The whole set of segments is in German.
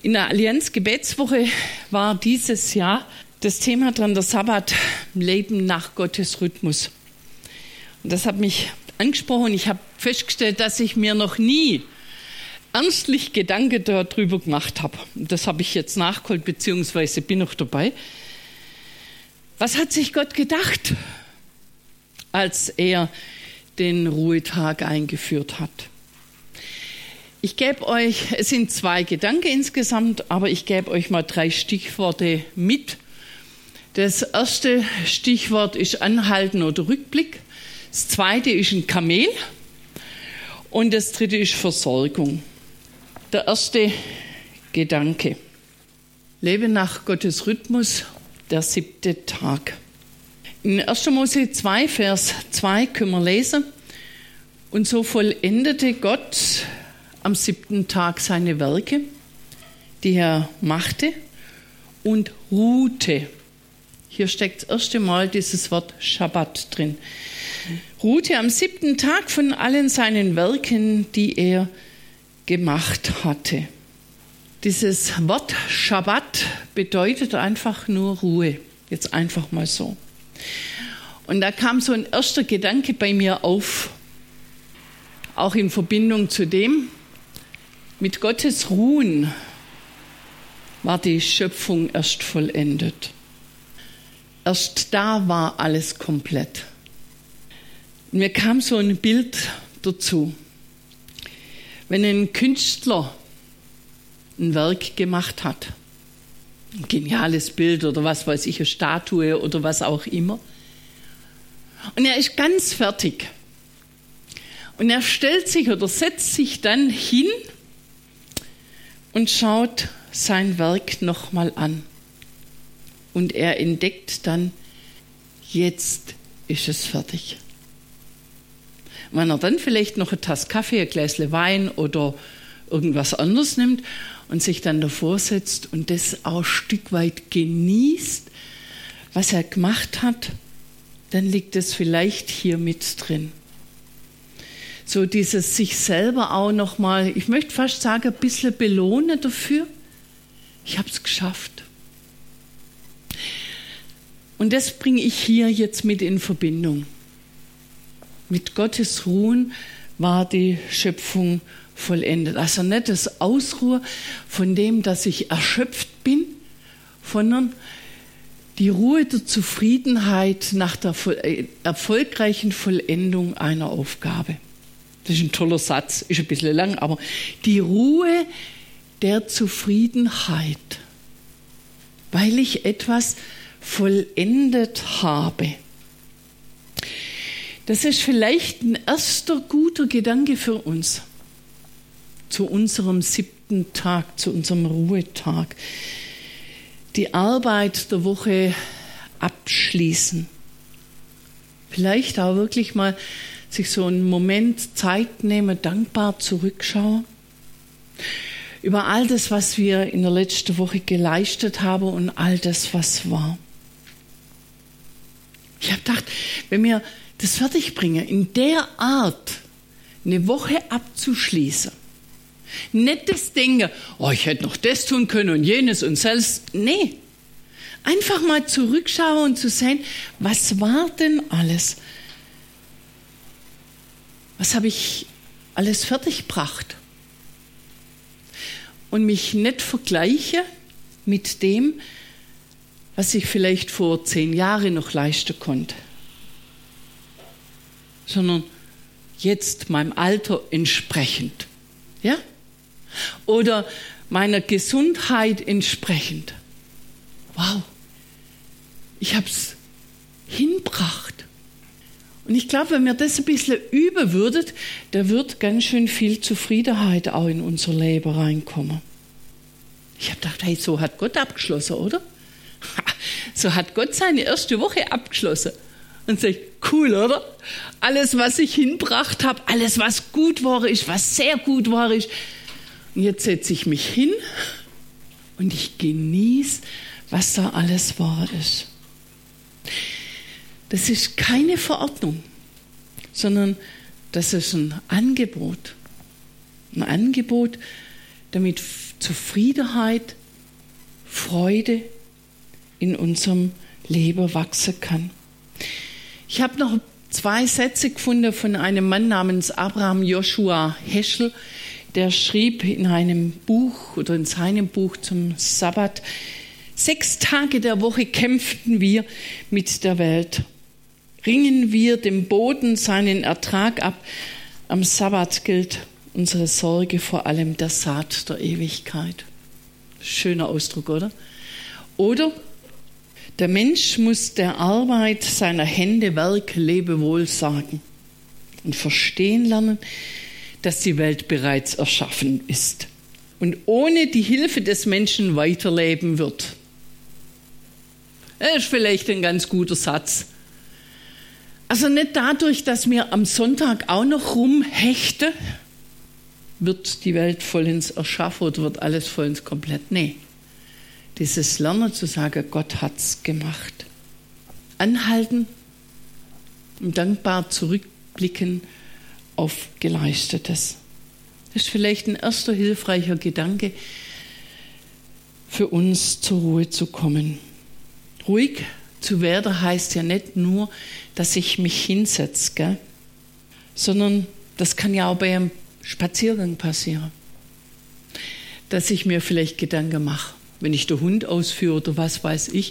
In der Allianz Gebetswoche war dieses Jahr das Thema dran, der Sabbat, Leben nach Gottes Rhythmus. Und das hat mich angesprochen. Ich habe festgestellt, dass ich mir noch nie ernstlich Gedanken darüber gemacht habe. Das habe ich jetzt nachgeholt, beziehungsweise bin noch dabei. Was hat sich Gott gedacht, als er den Ruhetag eingeführt hat? Ich gebe euch, es sind 2 Gedanken insgesamt, aber ich gebe euch mal 3 Stichworte mit. Das erste Stichwort ist Anhalten oder Rückblick. Das zweite ist ein Kamel. Und das dritte ist Versorgung. Der erste Gedanke. Lebe nach Gottes Rhythmus, der 7. Tag. In 1. Mose 2, Vers 2 können wir lesen. Und so vollendete Gott am 7. Tag seine Werke, die er machte, und ruhte. Hier steckt das erste Mal dieses Wort Schabbat drin. Ruhte am 7. Tag von allen seinen Werken, die er gemacht hatte. Dieses Wort Schabbat bedeutet einfach nur Ruhe. Jetzt einfach mal so. Und da kam so ein erster Gedanke bei mir auf, auch in Verbindung zu dem, mit Gottes Ruhen war die Schöpfung erst vollendet. Erst da war alles komplett. Mir kam so ein Bild dazu. Wenn ein Künstler ein Werk gemacht hat, ein geniales Bild oder was weiß ich, eine Statue oder was auch immer, und er ist ganz fertig. Und er stellt sich oder setzt sich dann hin und schaut sein Werk nochmal an. Und er entdeckt dann, jetzt ist es fertig. Wenn er dann vielleicht noch eine Tasse Kaffee, ein Gläschen Wein oder irgendwas anderes nimmt und sich dann davor setzt und das auch ein Stück weit genießt, was er gemacht hat, dann liegt es vielleicht hier mit drin. So dieses sich selber auch nochmal, ich möchte fast sagen, ein bisschen belohnen dafür. Ich habe es geschafft. Und das bringe ich hier jetzt mit in Verbindung. Mit Gottes Ruhen war die Schöpfung vollendet. Also nicht das Ausruhen von dem, dass ich erschöpft bin, sondern die Ruhe der Zufriedenheit nach der erfolgreichen Vollendung einer Aufgabe. Das ist ein toller Satz, ist ein bisschen lang, aber die Ruhe der Zufriedenheit, weil ich etwas vollendet habe. Das ist vielleicht ein erster guter Gedanke für uns zu unserem 7. Tag, zu unserem Ruhetag. Die Arbeit der Woche abschließen. Vielleicht auch wirklich mal sich so einen Moment Zeit nehmen, dankbar zurückschauen. Über all das, was wir in der letzten Woche geleistet haben und all das, was war. Ich habe gedacht, wenn wir das fertig bringen, in der Art eine Woche abzuschließen, nicht das Denken, oh, ich hätte noch das tun können und jenes und selbst. Nee, einfach mal zurückschauen und zu sehen, was war denn alles? Was habe ich alles fertiggebracht? Und mich nicht vergleiche mit dem, was ich vielleicht vor 10 Jahren noch leisten konnte, sondern jetzt meinem Alter entsprechend, ja? Oder meiner Gesundheit entsprechend. Wow, ich habe es hingebracht. Und ich glaube, wenn wir das ein bisschen üben würden, da wird ganz schön viel Zufriedenheit auch in unser Leben reinkommen. Ich habe gedacht, hey, so hat Gott abgeschlossen, oder? So hat Gott seine erste Woche abgeschlossen. Und sagt, cool, oder? Alles, was ich hinbracht habe, alles, was gut war, ist, was sehr gut war, ist. Und jetzt setze ich mich hin und ich genieße, was da alles wahr ist. Das ist keine Verordnung, sondern das ist ein Angebot. Ein Angebot, damit Zufriedenheit, Freude in unserem Leben wachsen kann. Ich habe noch 2 Sätze gefunden von einem Mann namens Abraham Joshua Heschel, der schrieb in einem Buch oder in seinem Buch zum Sabbat: 6 Tage der Woche kämpften wir mit der Welt. Ringen wir dem Boden seinen Ertrag ab. Am Sabbat gilt unsere Sorge vor allem der Saat der Ewigkeit. Schöner Ausdruck, oder? Oder: Der Mensch muss der Arbeit seiner Hände Werk Lebewohl sagen und verstehen lernen, dass die Welt bereits erschaffen ist und ohne die Hilfe des Menschen weiterleben wird. Das ist vielleicht ein ganz guter Satz. Also nicht dadurch, dass wir am Sonntag auch noch rumhechten, wird die Welt vollends erschaffen oder wird alles vollends komplett. Nee. Dieses Lernen zu sagen, Gott hat's gemacht. Anhalten und dankbar zurückblicken auf Geleistetes. Das ist vielleicht ein erster hilfreicher Gedanke für uns, zur Ruhe zu kommen. Ruhig zu werden heißt ja nicht nur, dass ich mich hinsetze, gell? Sondern das kann ja auch bei einem Spaziergang passieren. Dass ich mir vielleicht Gedanken mache, wenn ich den Hund ausführe oder was weiß ich.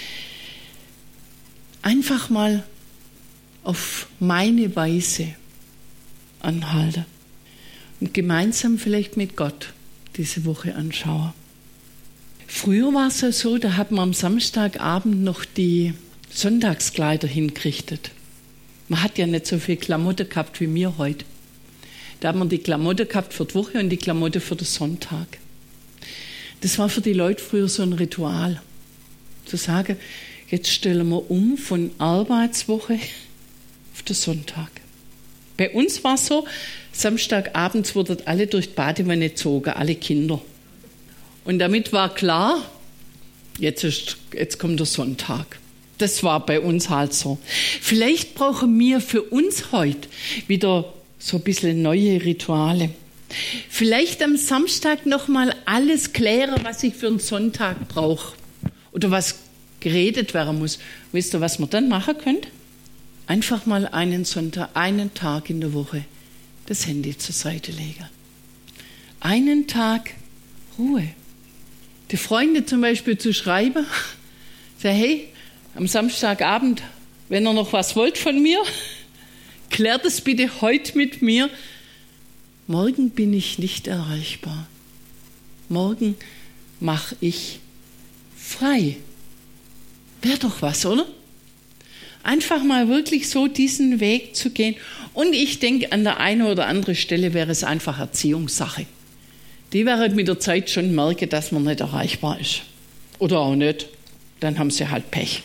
Einfach mal auf meine Weise anhalte und gemeinsam vielleicht mit Gott diese Woche anschaue. Früher war es ja so, da hat man am Samstagabend noch die Sonntagskleider hingerichtet. Man hat ja nicht so viel Klamotten gehabt wie wir heute. Da hat man die Klamotten gehabt für die Woche und die Klamotten für den Sonntag. Das war für die Leute früher so ein Ritual. Zu sagen, jetzt stellen wir um von Arbeitswoche auf den Sonntag. Bei uns war es so, Samstagabends wurden alle durch die Badewanne gezogen, alle Kinder. Und damit war klar, jetzt kommt der Sonntag. Das war bei uns halt so. Vielleicht brauchen wir für uns heute wieder so ein bisschen neue Rituale. Vielleicht am Samstag nochmal alles klären, was ich für einen Sonntag brauche. Oder was geredet werden muss. Wisst ihr, was man dann machen könnt? Einfach mal einen Sonntag, einen Tag in der Woche das Handy zur Seite legen. Einen Tag Ruhe. Die Freunde zum Beispiel zu schreiben, sagen, hey, am Samstagabend, wenn ihr noch was wollt von mir, klärt es bitte heute mit mir. Morgen bin ich nicht erreichbar. Morgen mache ich frei. Wäre doch was, oder? Einfach mal wirklich so diesen Weg zu gehen. Und ich denke, an der einen oder anderen Stelle wäre es einfach Erziehungssache. Die werden mit der Zeit schon merken, dass man nicht erreichbar ist. Oder auch nicht. Dann haben sie halt Pech.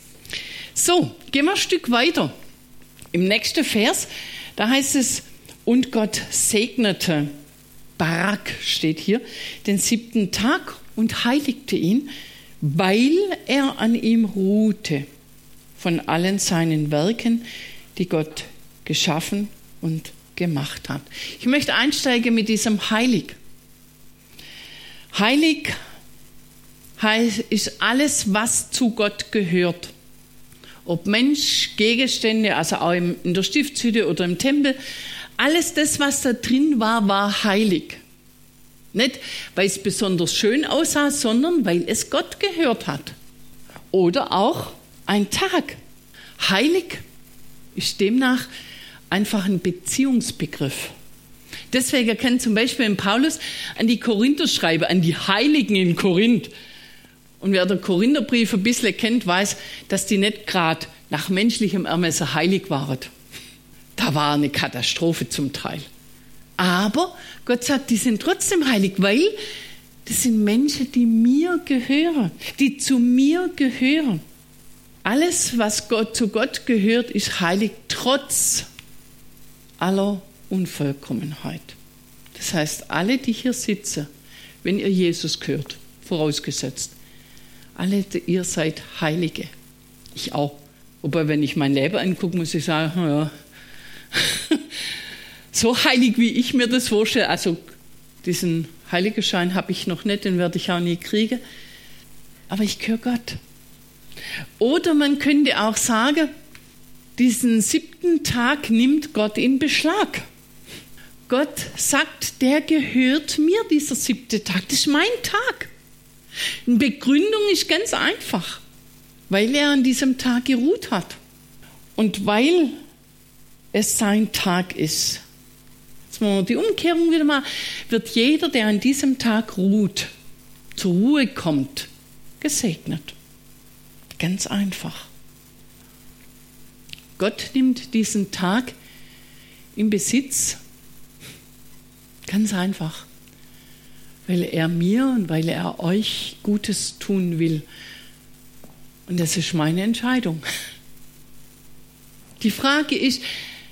So, gehen wir ein Stück weiter. Im nächsten Vers, da heißt es, und Gott segnete, Barak steht hier, den 7. Tag und heiligte ihn, weil er an ihm ruhte von allen seinen Werken, die Gott geschaffen und gemacht hat. Ich möchte einsteigen mit diesem Heilig. Heilig ist alles, was zu Gott gehört. Ob Mensch, Gegenstände, also auch in der Stiftshütte oder im Tempel, alles das, was da drin war, war heilig. Nicht, weil es besonders schön aussah, sondern weil es Gott gehört hat. Oder auch ein Tag. Heilig ist demnach einfach ein Beziehungsbegriff. Deswegen kann zum Beispiel Paulus an die Korinther schreiben, an die Heiligen in Korinth. Und wer den Korintherbrief ein bisschen kennt, weiß, dass die nicht gerade nach menschlichem Ermessen heilig waren. Da war eine Katastrophe zum Teil. Aber Gott sagt, die sind trotzdem heilig, weil das sind Menschen, die mir gehören, die zu mir gehören. Alles, was zu Gott gehört, ist heilig, trotz aller Unvollkommenheit. Das heißt, alle, die hier sitzen, wenn ihr Jesus gehört, vorausgesetzt, alle, ihr seid Heilige. Ich auch. Wobei, wenn ich mein Leben angucke, muss ich sagen, ja, so heilig, wie ich mir das vorstelle, also diesen Heiligenschein habe ich noch nicht, den werde ich auch nie kriegen. Aber ich gehöre Gott. Oder man könnte auch sagen, diesen 7. Tag nimmt Gott in Beschlag. Gott sagt, der gehört mir, dieser 7. Tag. Das ist mein Tag. Eine Begründung ist ganz einfach. Weil er an diesem Tag geruht hat. Und weil es sein Tag ist. Jetzt machen wir die Umkehrung wieder mal. Wird jeder, der an diesem Tag ruht, zur Ruhe kommt, gesegnet. Ganz einfach. Gott nimmt diesen Tag in Besitz. Ganz einfach. Weil er mir und weil er euch Gutes tun will. Und das ist meine Entscheidung. Die Frage ist,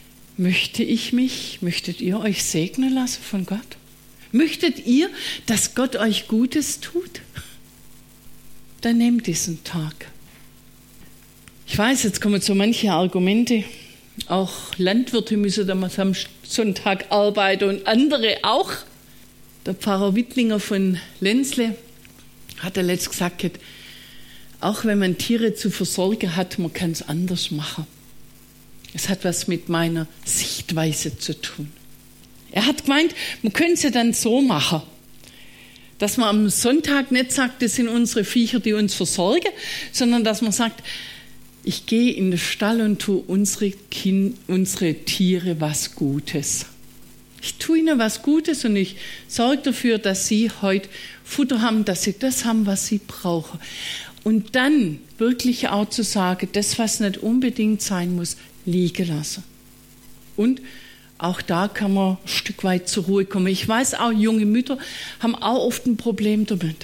möchtet ihr euch segnen lassen von Gott? Möchtet ihr, dass Gott euch Gutes tut? Dann nehmt diesen Tag. Ich weiß, jetzt kommen so manche Argumente. Auch Landwirte müssen damals am Sonntag arbeiten und andere auch. Der Pfarrer Wittlinger von Lenzle hat ja letzt gesagt, auch wenn man Tiere zu versorgen hat, man kann es anders machen. Es hat was mit meiner Sichtweise zu tun. Er hat gemeint, man könnte es ja dann so machen, dass man am Sonntag nicht sagt, das sind unsere Viecher, die uns versorgen, sondern dass man sagt, ich gehe in den Stall und tue unsere Tiere was Gutes. Ich tue ihnen was Gutes und ich sorge dafür, dass sie heute Futter haben, dass sie das haben, was sie brauchen. Und dann wirklich auch zu sagen, das, was nicht unbedingt sein muss, liegen lassen. Und auch da kann man ein Stück weit zur Ruhe kommen. Ich weiß auch, junge Mütter haben auch oft ein Problem damit.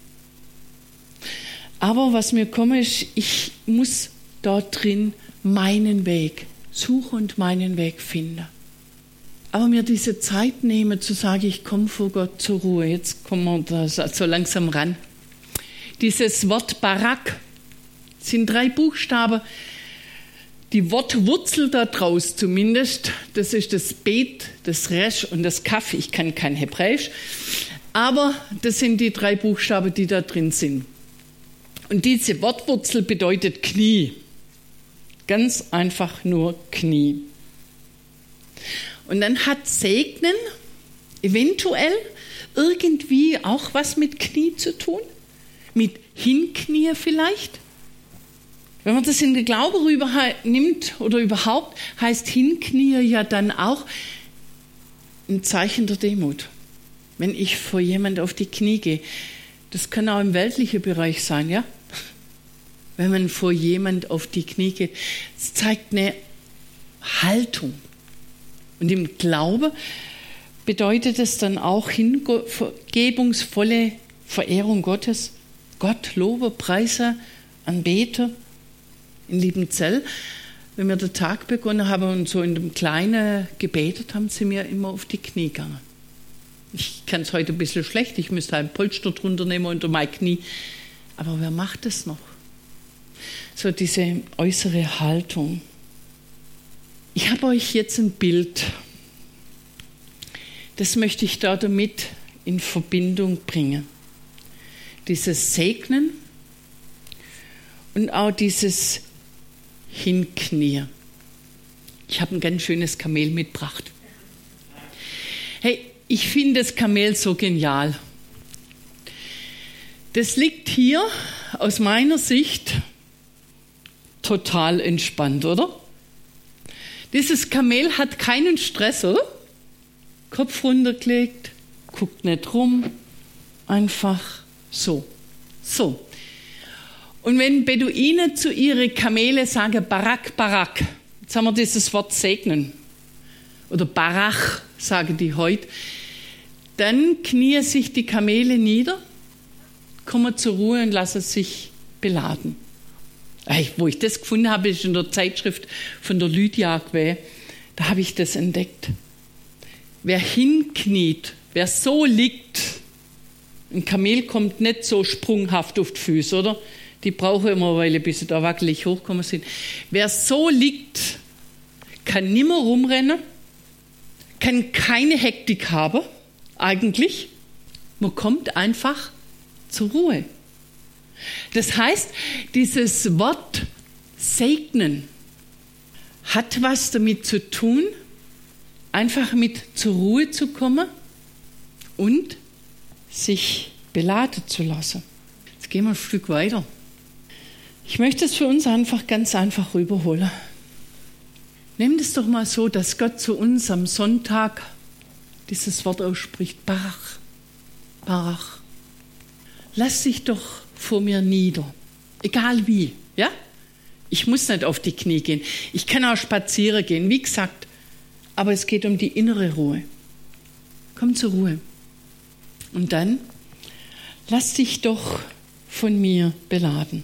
Aber was mir kommt, ist, ich muss dort drin meinen Weg suchen und meinen Weg finden. Aber mir diese Zeit nehmen, zu sagen, ich komme vor Gott zur Ruhe. Jetzt kommen wir da so langsam ran. Dieses Wort Barak sind 3 Buchstaben. Die Wortwurzel da draus zumindest, das ist das Bet, das Resh und das Kaf. Ich kann kein Hebräisch, aber das sind die 3 Buchstaben, die da drin sind. Und diese Wortwurzel bedeutet Knie. Ganz einfach nur Knie. Und dann hat Segnen eventuell irgendwie auch was mit Knie zu tun. Mit Hinknie vielleicht. Wenn man das in den Glaube rüber nimmt oder überhaupt, heißt Hinknie ja dann auch ein Zeichen der Demut. Wenn ich vor jemand auf die Knie gehe. Das kann auch im weltlichen Bereich sein, ja? Wenn man vor jemand auf die Knie geht. Es zeigt eine Haltung. Und im Glaube bedeutet es dann auch hingebungsvolle Verehrung Gottes. Gott lobe, preise, anbete. In Liebenzell, wenn wir den Tag begonnen haben und so in dem Kleinen gebetet, haben sie mir immer auf die Knie gegangen. Ich kann es heute ein bisschen schlecht, ich müsste ein Polster drunter nehmen unter mein Knie. Aber wer macht das noch? So diese äußere Haltung. Ich habe euch jetzt ein Bild. Das möchte ich da damit in Verbindung bringen. Dieses Segnen und auch dieses Hinknie. Ich habe ein ganz schönes Kamel mitgebracht. Hey, ich finde das Kamel so genial. Das liegt hier aus meiner Sicht total entspannt, oder? Dieses Kamel hat keinen Stress, oder? Kopf runtergelegt, guckt nicht rum, einfach so. So. Und wenn Beduinen zu ihren Kamele sagen, Barak, Barak, jetzt haben wir dieses Wort segnen, oder Barach sagen die heute, dann knien sich die Kamele nieder, kommen zur Ruhe und lassen sich beladen. Wo ich das gefunden habe, ist in der Zeitschrift von der Lydia gewesen, da habe ich das entdeckt. Wer hinkniet, wer so liegt, ein Kamel kommt nicht so sprunghaft auf die Füße, oder? Die brauchen immer eine Weile, bis sie da wackelig hochkommen sind. Wer so liegt, kann nimmer rumrennen, kann keine Hektik haben, eigentlich, Man kommt einfach zur Ruhe. Das heißt, dieses Wort segnen hat was damit zu tun, einfach mit zur Ruhe zu kommen und sich beladen zu lassen. Jetzt gehen wir ein Stück weiter. Ich möchte es für uns einfach ganz einfach rüberholen. Nehmt es doch mal so, dass Gott zu uns am Sonntag dieses Wort ausspricht. Barach, Barach. Lass dich doch vor mir nieder. Egal wie, ja? Ich muss nicht auf die Knie gehen. Ich kann auch spazieren gehen, wie gesagt. Aber es geht um die innere Ruhe. Komm zur Ruhe. Und dann lass dich doch von mir beladen.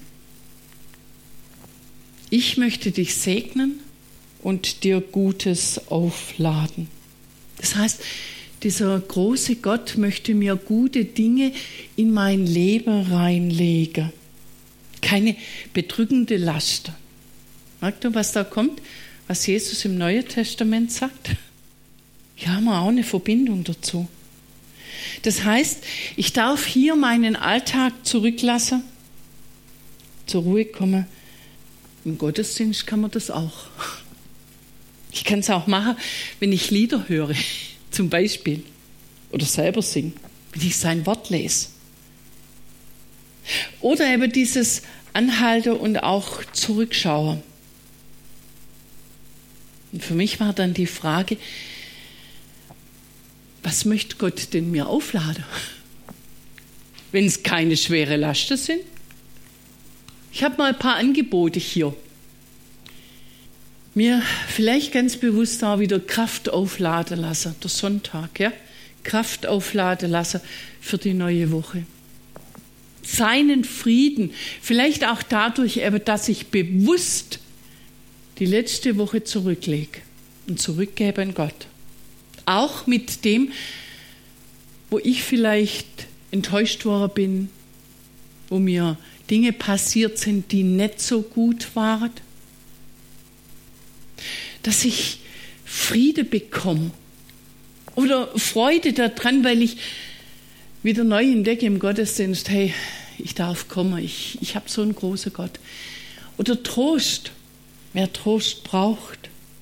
Ich möchte dich segnen und dir Gutes aufladen. Das heißt, dieser große Gott möchte mir gute Dinge in mein Leben reinlegen. Keine bedrückende Last. Merkt ihr, was da kommt? Was Jesus im Neuen Testament sagt? Hier haben wir auch eine Verbindung dazu. Das heißt, ich darf hier meinen Alltag zurücklassen, zur Ruhe kommen. Im Gottesdienst kann man das auch. Ich kann es auch machen, wenn ich Lieder höre, zum Beispiel, oder selber singe, wenn ich sein Wort lese. Oder eben dieses Anhalten und auch Zurückschauen. Und für mich war dann die Frage, was möchte Gott denn mir aufladen? Wenn es keine schwere Lasten sind. Ich habe mal ein paar Angebote hier. Mir vielleicht ganz bewusst auch wieder Kraft aufladen lassen, der Sonntag, ja? Kraft aufladen lassen für die neue Woche. Seinen Frieden, vielleicht auch dadurch, dass ich bewusst die letzte Woche zurücklege und zurückgebe an Gott. Auch mit dem, wo ich vielleicht enttäuscht worden bin, wo mir Dinge passiert sind, die nicht so gut waren. Dass ich Friede bekomme oder Freude daran, weil ich wieder neu entdecke im Gottesdienst, hey, ich darf kommen, ich habe so einen großen Gott. Oder Trost, wer Trost braucht.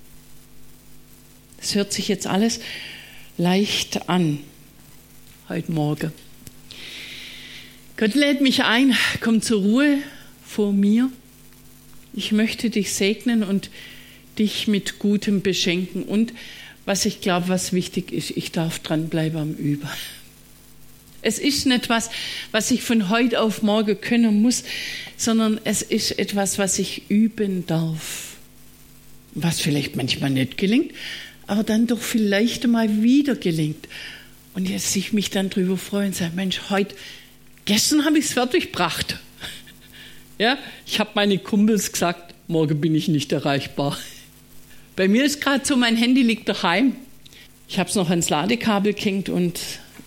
Das hört sich jetzt alles leicht an, heute Morgen. Gott lädt mich ein, komm zur Ruhe vor mir. Ich möchte dich segnen und dich mit Gutem beschenken. Und was ich glaube, was wichtig ist, ich darf dranbleiben am Üben. Es ist nicht was ich von heute auf morgen können muss, sondern es ist etwas, was ich üben darf. Was vielleicht manchmal nicht gelingt, aber dann doch vielleicht mal wieder gelingt. Und jetzt ich mich dann drüber freue und sage, Mensch, gestern habe ich es fertig gebracht. Ja, ich habe meine Kumpels gesagt, morgen bin ich nicht erreichbar. Bei mir ist gerade so, mein Handy liegt daheim. Ich habe es noch ans Ladekabel gehängt und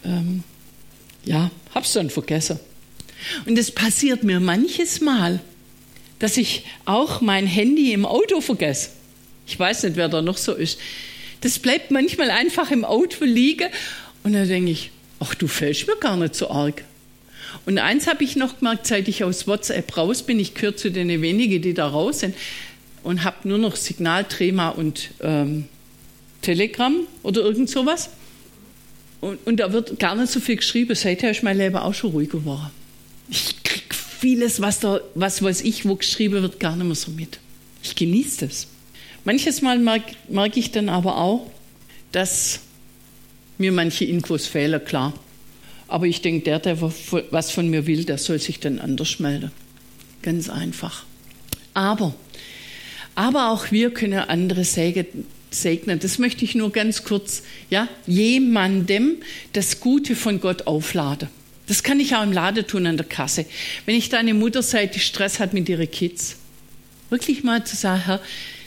habe es dann vergessen. Und es passiert mir manches Mal, dass ich auch mein Handy im Auto vergesse. Ich weiß nicht, wer da noch so ist. Das bleibt manchmal einfach im Auto liegen und dann denke ich, ach, du fällst mir gar nicht so arg. Und eins habe ich noch gemerkt, seit ich aus WhatsApp raus bin, ich gehöre zu den wenigen, die da raus sind und habe nur noch Signal, Trema und Telegram oder irgend sowas. Und da wird gar nicht so viel geschrieben. Seither ist mein Leben auch schon ruhig geworden. Ich kriege vieles, was weiß ich, wo geschrieben wird, gar nicht mehr so mit. Ich genieße das. Manches Mal merke ich dann aber auch, dass mir manche Infos fehlen, klar. Aber ich denke, der was von mir will, der soll sich dann anders melden. Ganz einfach. Aber auch wir können andere segnen. Das möchte ich nur ganz kurz, jemandem das Gute von Gott aufladen. Das kann ich auch im Laden tun an der Kasse. Wenn ich da eine Mutter sehe, die Stress hat mit ihren Kids, wirklich mal zu sagen, Herr,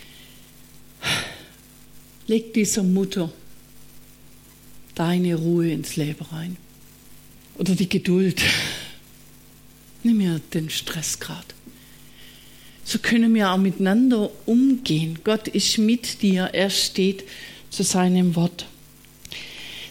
leg dieser Mutter deine Ruhe ins Leben rein. Oder die Geduld. Nimm mir den Stress gerade. So können wir auch miteinander umgehen. Gott ist mit dir, er steht zu seinem Wort.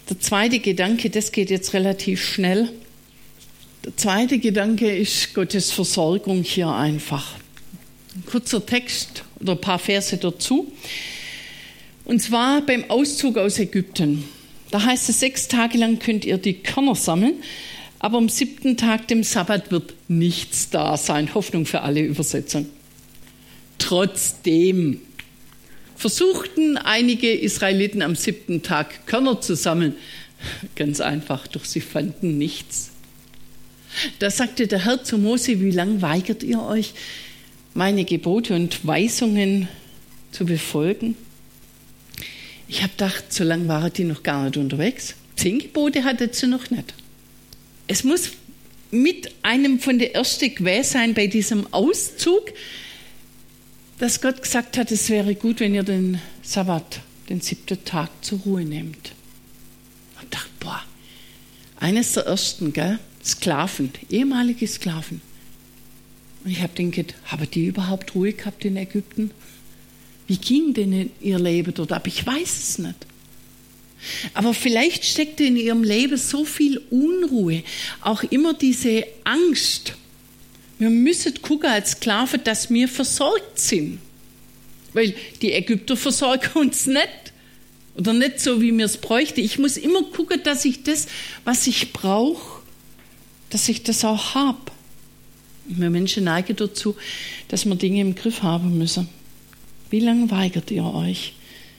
Der zweite Gedanke, das geht jetzt relativ schnell. Der zweite Gedanke ist Gottes Versorgung hier einfach. Ein kurzer Text oder ein paar Verse dazu. Und zwar beim Auszug aus Ägypten. Da heißt es, 6 Tage lang könnt ihr die Körner sammeln, aber am 7. Tag, dem Sabbat, wird nichts da sein. Hoffnung für alle Übersetzungen. Trotzdem versuchten einige Israeliten am 7. Tag Körner zu sammeln. Ganz einfach, doch sie fanden nichts. Da sagte der Herr zu Mose, wie lange weigert ihr euch, meine Gebote und Weisungen zu befolgen? Ich habe gedacht, so lange waren die noch gar nicht unterwegs. 10 Gebote hatte sie noch nicht. Es muss mit einem von der ersten gewesen sein bei diesem Auszug, dass Gott gesagt hat, es wäre gut, wenn ihr den Sabbat, den 7. Tag, zur Ruhe nehmt. Und dachte, boah, eines der ersten, gell? Sklaven, ehemalige Sklaven. Und ich habe gedacht, haben die überhaupt Ruhe gehabt in Ägypten? Wie ging denn ihr Leben dort ab? Ich weiß es nicht. Aber vielleicht steckte in ihrem Leben so viel Unruhe, auch immer diese Angst. Wir müssen gucken als Sklaven, dass wir versorgt sind. Weil die Ägypter versorgen uns nicht. Oder nicht so, wie wir es bräuchten. Ich muss immer gucken, dass ich das, was ich brauche, dass ich das auch habe. Wir Menschen neigen dazu, dass wir Dinge im Griff haben müssen. Wie lange weigert ihr euch?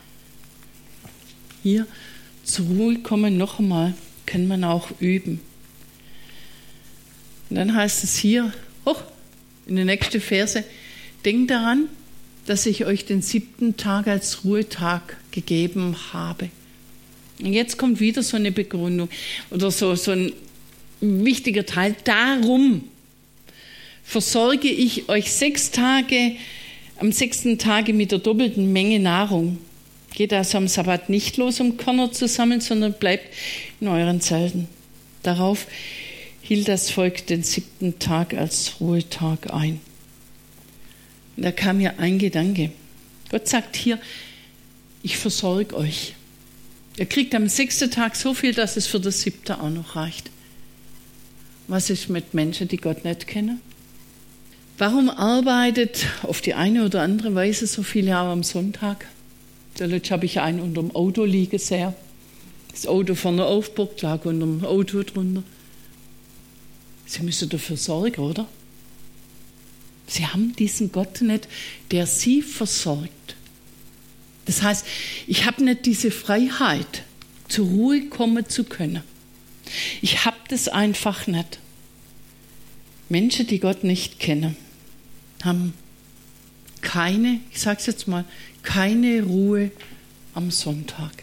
Hier zur Ruhe kommen, noch einmal, kann man auch üben. Und dann heißt es hier, in den nächsten Verse, denkt daran, dass ich euch den 7. Tag als Ruhetag gegeben habe. Und jetzt kommt wieder so eine Begründung oder so ein wichtiger Teil. Darum versorge ich euch 6 Tage, am 6. Tage mit der doppelten Menge Nahrung. Geht also am Sabbat nicht los, um Körner zu sammeln, sondern bleibt in euren Zelten. Darauf hielt das Volk den 7. Tag als Ruhetag ein. Und da kam mir ein Gedanke. Gott sagt hier, ich versorge euch. Ihr kriegt am 6. Tag so viel, dass es für das 7. auch noch reicht. Was ist mit Menschen, die Gott nicht kennen? Warum arbeitet auf die eine oder andere Weise so viele auch am Sonntag? Zuletzt habe ich einen unter dem Auto liegen sehen. Das Auto vorne aufgebaut, lag unter dem Auto drunter. Sie müssen dafür sorgen, oder? Sie haben diesen Gott nicht, der sie versorgt. Das heißt, ich habe nicht diese Freiheit, zur Ruhe kommen zu können. Ich habe das einfach nicht. Menschen, die Gott nicht kennen, haben keine, ich sage es jetzt mal, keine Ruhe am Sonntag.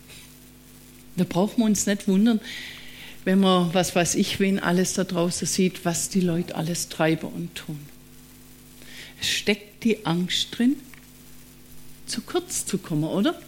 Da brauchen wir uns nicht wundern, wenn man, was weiß ich, wen alles da draußen sieht, was die Leute alles treiben und tun. Es steckt die Angst drin, zu kurz zu kommen, oder?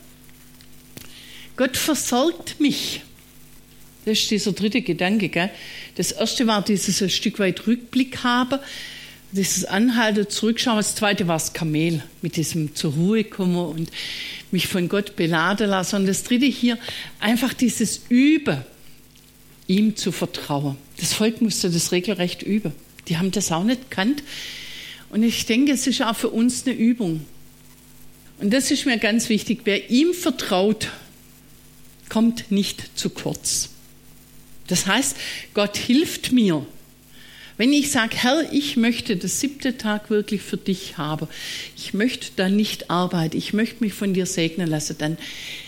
Gott versorgt mich. Das ist dieser dritte Gedanke, gell? Das erste war dieses ein Stück weit Rückblick haben, dieses Anhalten, Zurückschauen. Das zweite war das Kamel, mit diesem zur Ruhe kommen und mich von Gott beladen lassen. Und das dritte hier, einfach dieses Üben, ihm zu vertrauen. Das Volk musste das regelrecht üben. Die haben das auch nicht gekannt. Und ich denke, es ist auch für uns eine Übung. Und das ist mir ganz wichtig. Wer ihm vertraut, kommt nicht zu kurz. Das heißt, Gott hilft mir. Wenn ich sage, Herr, ich möchte das 7. Tag wirklich für dich haben, ich möchte da nicht arbeiten, ich möchte mich von dir segnen lassen, dann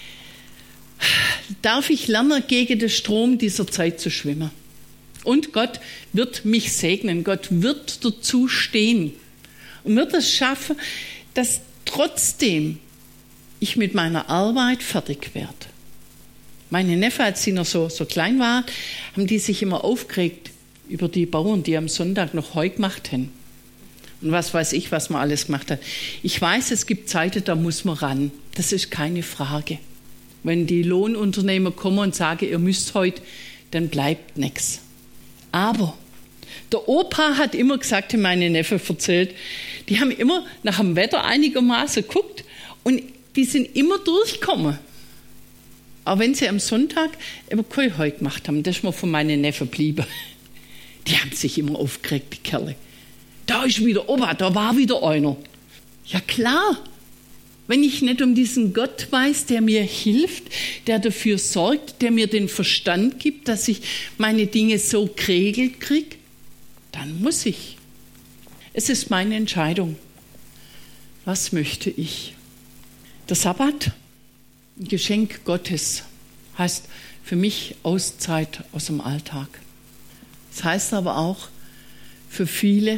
darf ich lernen, gegen den Strom dieser Zeit zu schwimmen. Und Gott wird mich segnen, Gott wird dazu stehen und wird es schaffen, dass trotzdem ich mit meiner Arbeit fertig werde. Meine Neffe, als sie noch so klein war, haben die sich immer aufgeregt über die Bauern, die am Sonntag noch Heu gemacht haben. Und was weiß ich, was man alles gemacht hat. Ich weiß, es gibt Zeiten, da muss man ran. Das ist keine Frage. Wenn die Lohnunternehmer kommen und sagen, ihr müsst heute, dann bleibt nichts. Aber der Opa hat immer gesagt, meine Neffe erzählt, die haben immer nach dem Wetter einigermaßen geguckt und die sind immer durchgekommen. Auch wenn sie am Sonntag eben kein Heu gemacht haben, das ist mir von meinen Neffen geblieben. Die haben sich immer aufgeregt, die Kerle. Da ist wieder Opa, da war wieder einer. Ja klar, wenn ich nicht um diesen Gott weiß, der mir hilft, der dafür sorgt, der mir den Verstand gibt, dass ich meine Dinge so geregelt kriege, dann muss ich. Es ist meine Entscheidung. Was möchte ich? Der Sabbat, ein Geschenk Gottes, heißt für mich Auszeit aus dem Alltag. Das heißt aber auch für viele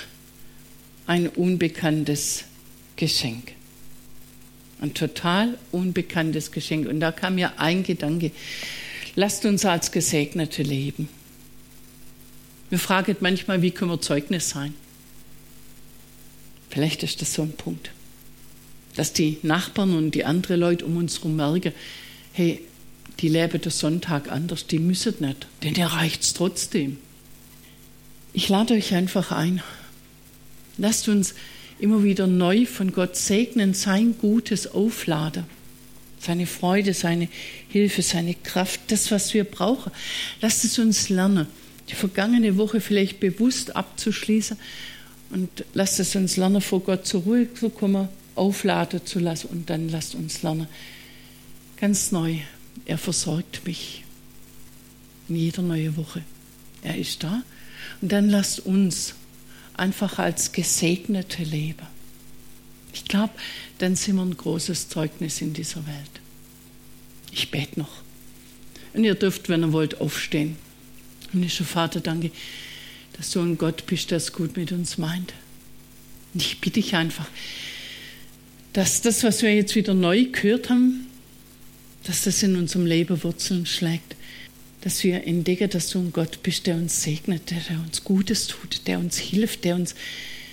ein unbekanntes Geschenk. Ein total unbekanntes Geschenk. Und da kam mir ein Gedanke. Lasst uns als Gesegnete leben. Wir fragen manchmal, wie können wir Zeugnis sein? Vielleicht ist das so ein Punkt. Dass die Nachbarn und die anderen Leute um uns herum merken, hey, die leben den Sonntag anders, die müssen nicht, denn der reicht's trotzdem. Ich lade euch einfach ein. Lasst uns immer wieder neu von Gott segnen, sein Gutes aufladen. Seine Freude, seine Hilfe, seine Kraft, das, was wir brauchen. Lasst es uns lernen, die vergangene Woche vielleicht bewusst abzuschließen und lasst es uns lernen, vor Gott zur Ruhe zu kommen, aufladen zu lassen und dann lasst uns lernen, ganz neu, er versorgt mich in jeder neue Woche. Er ist da und dann lasst uns einfach als Gesegnete leben. Ich glaube, dann sind wir ein großes Zeugnis in dieser Welt. Ich bete noch. Und ihr dürft, wenn ihr wollt, aufstehen. Und ich, Vater, danke, dass du ein Gott bist, der es gut mit uns meint. Und ich bitte dich einfach, dass das, was wir jetzt wieder neu gehört haben, dass das in unserem Leben Wurzeln schlägt. Dass wir entdecken, dass du ein Gott bist, der uns segnet, der uns Gutes tut, der uns hilft, der uns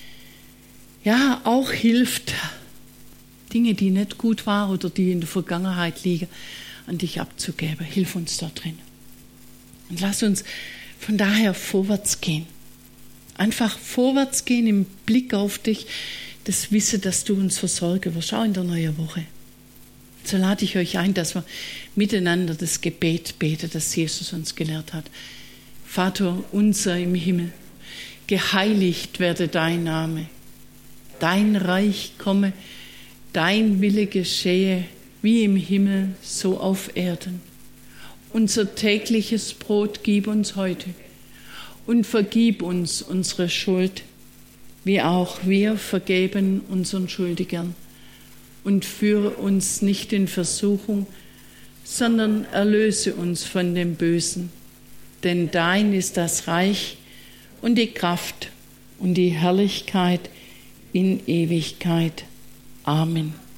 ja auch hilft, Dinge, die nicht gut waren oder die in der Vergangenheit liegen, an dich abzugeben. Hilf uns da drin. Und lass uns von daher vorwärts gehen. Einfach vorwärts gehen im Blick auf dich, das Wissen, dass du uns versorgen wirst, auch in der neuen Woche. So lade ich euch ein, dass wir miteinander das Gebet beten, das Jesus uns gelehrt hat. Vater unser im Himmel, geheiligt werde dein Name. Dein Reich komme, dein Wille geschehe, wie im Himmel, so auf Erden. Unser tägliches Brot gib uns heute und vergib uns unsere Schuld, wie auch wir vergeben unseren Schuldigern. Und führe uns nicht in Versuchung, sondern erlöse uns von dem Bösen. Denn dein ist das Reich und die Kraft und die Herrlichkeit in Ewigkeit. Amen.